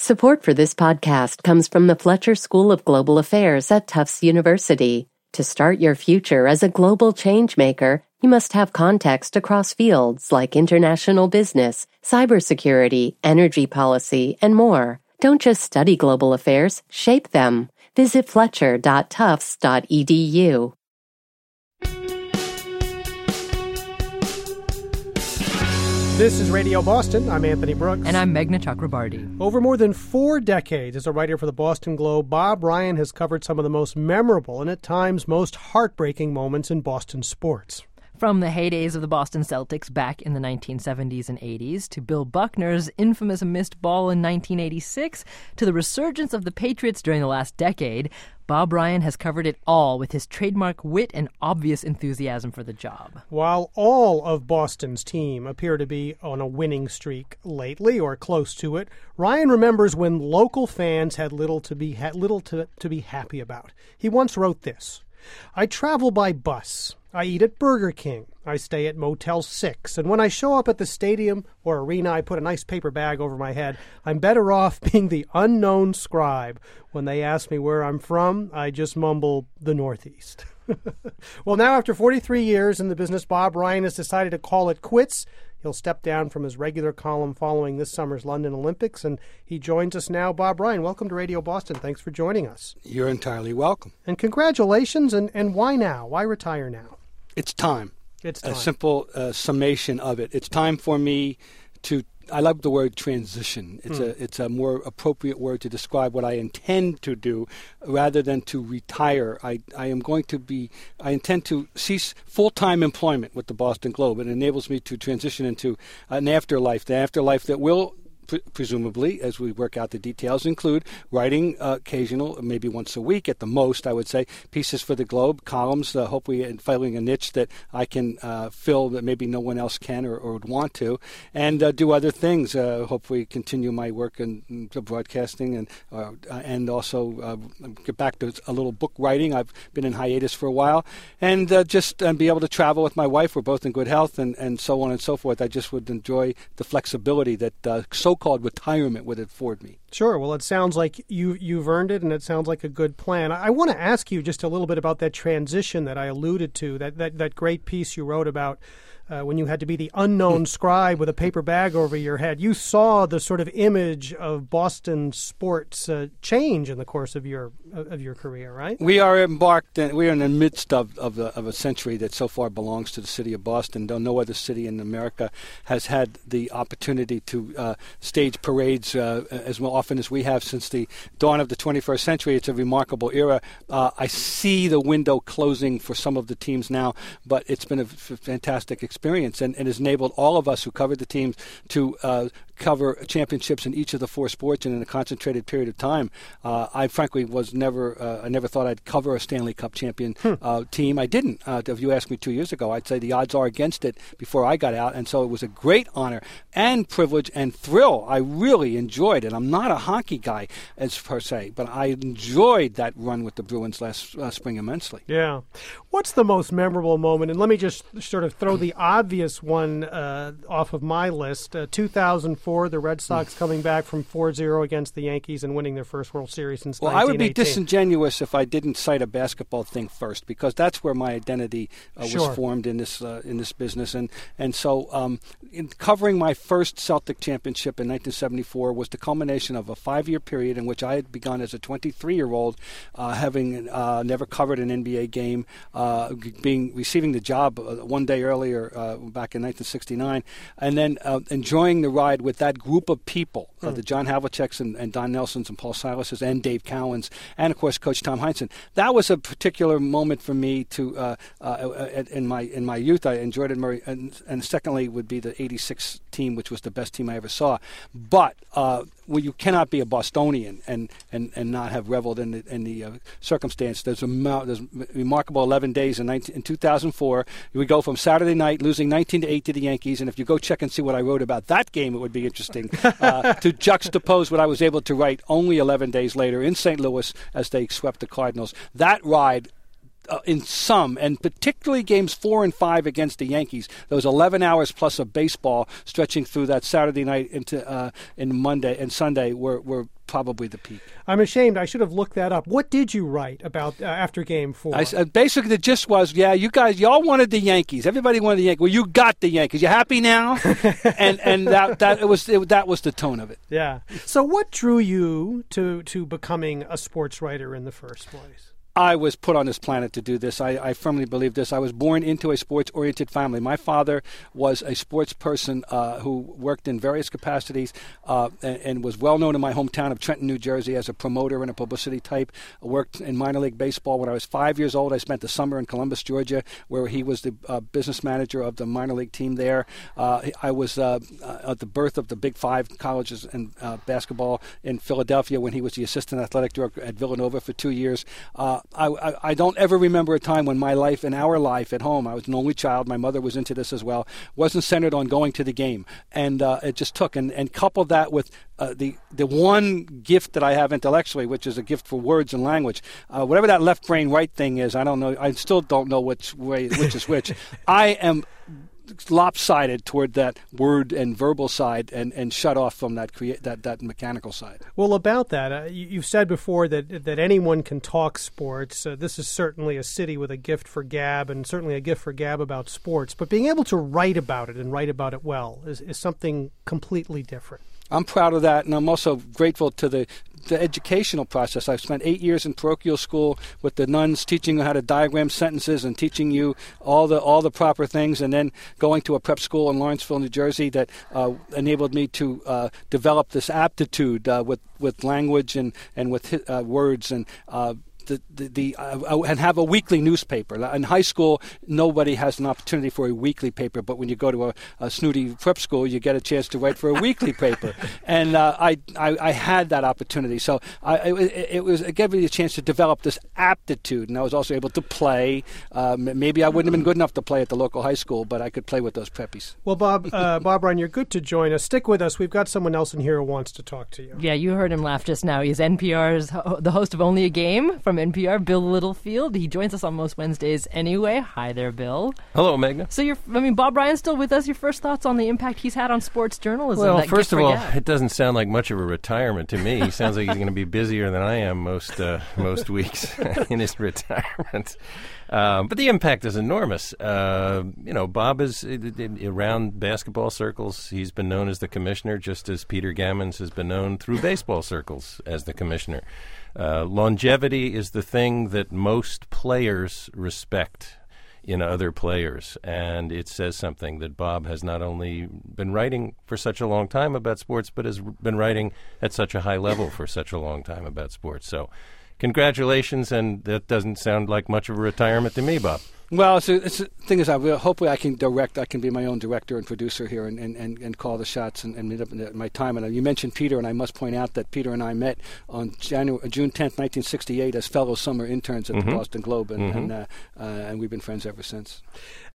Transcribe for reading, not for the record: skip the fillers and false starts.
Support for this podcast comes from the Fletcher School of Global Affairs at Tufts University. To start your future as a global changemaker, you must have context across fields like international business, cybersecurity, energy policy, and more. Don't just study global affairs, shape them. Visit fletcher.tufts.edu. This is Radio Boston. I'm Anthony Brooks. And I'm Meghna Chakrabarty. Over more than 4 decades as a writer for the Boston Globe, Bob Ryan has covered some of the most memorable and at times most heartbreaking moments in Boston sports. From the heydays of the Boston Celtics back in the 1970s and 80s, to Bill Buckner's infamous missed ball in 1986, to the resurgence of the Patriots during the last decade, Bob Ryan has covered it all with his trademark wit and obvious enthusiasm for the job. While all of Boston's team appear to be on a winning streak lately, or close to it, Ryan remembers when local fans had little to be happy about. He once wrote this: "I travel by bus. I eat at Burger King. I stay at Motel 6. And when I show up at the stadium or arena, I put a nice paper bag over my head. I'm better off being the unknown scribe. When they ask me where I'm from, I just mumble the Northeast." Well, now after 43 years in the business, Bob Ryan has decided to call it quits. He'll step down from his regular column following this summer's London Olympics, and he joins us now. Bob Ryan, welcome to Radio Boston. Thanks for joining us. You're entirely welcome. And congratulations, and why now? Why retire now? It's time. It's time. A simple summation of it. It's time for me to, I love the word transition. It's a more appropriate word to describe what I intend to do rather than to retire. I intend to cease full-time employment with the Boston Globe. It enables me to transition into an afterlife, the afterlife that will presumably, as we work out the details, include writing occasional, maybe once a week at the most, I would say, pieces for the Globe, columns, hopefully filling a niche that I can fill that maybe no one else can or would want to, and do other things, hopefully continue my work in broadcasting and also get back to a little book writing. I've been in hiatus for a while, and just be able to travel with my wife. We're both in good health, and so on and so forth. I just would enjoy the flexibility that so-called retirement would afford me. Sure. Well, it sounds like you've earned it, and it sounds like a good plan. I want to ask you just a little bit about that transition that I alluded to, that great piece you wrote about when you had to be the unknown scribe with a paper bag over your head. You saw the sort of image of Boston sports change in the course of your career, right? We are in the midst of a century that so far belongs to the city of Boston. No other city in America has had the opportunity to stage parades as often as we have since the dawn of the 21st century. It's a remarkable era. I see the window closing for some of the teams now, but it's been a fantastic experience and has enabled all of us who covered the teams to cover championships in each of the 4 sports and in a concentrated period of time. I frankly was never thought I'd cover a Stanley Cup champion team. I didn't. If you asked me 2 years ago, I'd say the odds are against it before I got out, and so it was a great honor and privilege and thrill. I really enjoyed it. I'm not a hockey guy as per se, but I enjoyed that run with the Bruins last spring immensely. Yeah. What's the most memorable moment? And let me just sort of throw the obvious one off of my list. 2004, the Red Sox coming back from 4-0 against the Yankees and winning their first World Series since 1918. Well, I would be disingenuous if I didn't cite a basketball thing first, because that's where my identity was formed in this business. And so in covering my first Celtic championship in 1974 was the culmination of a 5-year period in which I had begun as a 23-year-old, having never covered an NBA game, receiving the job one day earlier back in 1969, and then enjoying the ride with that group of people, the John Havliceks and Don Nelsons and Paul Silases and Dave Cowens, and of course Coach Tom Heinsohn. That was a particular moment for me to in my youth. I enjoyed it, and secondly would be the '86 team, which was the best team I ever saw. But you cannot be a Bostonian and not have reveled in the circumstance. There's remarkable 11 days in 2004. We go from Saturday night losing 19-8 to the Yankees, and if you go check and see what I wrote about that game, it would be interesting to juxtapose what I was able to write only 11 days later in St. Louis as they swept the Cardinals. That ride, in some, and particularly games 4 and 5 against the Yankees, those 11 hours plus of baseball stretching through that Saturday night into Monday and Sunday were probably the peak. I'm ashamed. I should have looked that up. What did you write about after Game 4? Basically, the gist was, you guys, y'all wanted the Yankees. Everybody wanted the Yankees. Well, you got the Yankees. You happy now? and that was the tone of it. Yeah. So what drew you to becoming a sports writer in the first place? I was put on this planet to do this. I firmly believe this. I was born into a sports-oriented family. My father was a sports person who worked in various capacities and was well known in my hometown of Trenton, New Jersey, as a promoter and a publicity type. I worked in minor league baseball. When I was 5 years old, I spent the summer in Columbus, Georgia, where he was the business manager of the minor league team there. I was at the birth of the Big Five colleges and basketball in Philadelphia when he was the assistant athletic director at Villanova for 2 years. I don't ever remember a time when my life and our life at home, I was an only child, my mother was into this as well, wasn't centered on going to the game. And it just took. And coupled that with the one gift that I have intellectually, which is a gift for words and language. Whatever that left brain, right thing is, I don't know. I still don't know which is which. I am lopsided toward that word and verbal side and shut off from that mechanical side. Well, about that, you've said before that anyone can talk sports. This is certainly a city with a gift for gab, and certainly a gift for gab about sports. But being able to write about it and write about it well is something completely different. I'm proud of that, and I'm also grateful to the educational process. I've spent 8 years in parochial school with the nuns, teaching you how to diagram sentences and teaching you all the proper things, and then going to a prep school in Lawrenceville, New Jersey, that enabled me to develop this aptitude with language and with words and. And have a weekly newspaper. In high school, nobody has an opportunity for a weekly paper, but when you go to a snooty prep school, you get a chance to write for a weekly paper. And I had that opportunity. So it gave me a chance to develop this aptitude, and I was also able to play. Maybe I wouldn't have been good enough to play at the local high school, but I could play with those preppies. Well, Bob Ryan, you're good to join us. Stick with us. We've got someone else in here who wants to talk to you. Yeah, you heard him laugh just now. He's NPR's the host of Only a Game from NPR, Bill Littlefield. He joins us on most Wednesdays anyway. Hi there, Bill. Hello, Magna. So Bob Ryan's still with us. Your first thoughts on the impact he's had on sports journalism? Well, first of all, it doesn't sound like much of a retirement to me. He sounds like he's going to be busier than I am most weeks in his retirement. But the impact is enormous. Bob is around basketball circles. He's been known as the commissioner, just as Peter Gammons has been known through baseball circles as the commissioner. Longevity is the thing that most players respect in other players, and it says something that Bob has not only been writing for such a long time about sports, but has been writing at such a high level for such a long time about sports. So congratulations, and that doesn't sound like much of a retirement to me, Bob. Well, it's the thing is, hopefully I can be my own director and producer here and call the shots and meet up in my time. And you mentioned Peter, and I must point out that Peter and I met on June 10th, 1968 as fellow summer interns at the Boston Globe, and we've been friends ever since.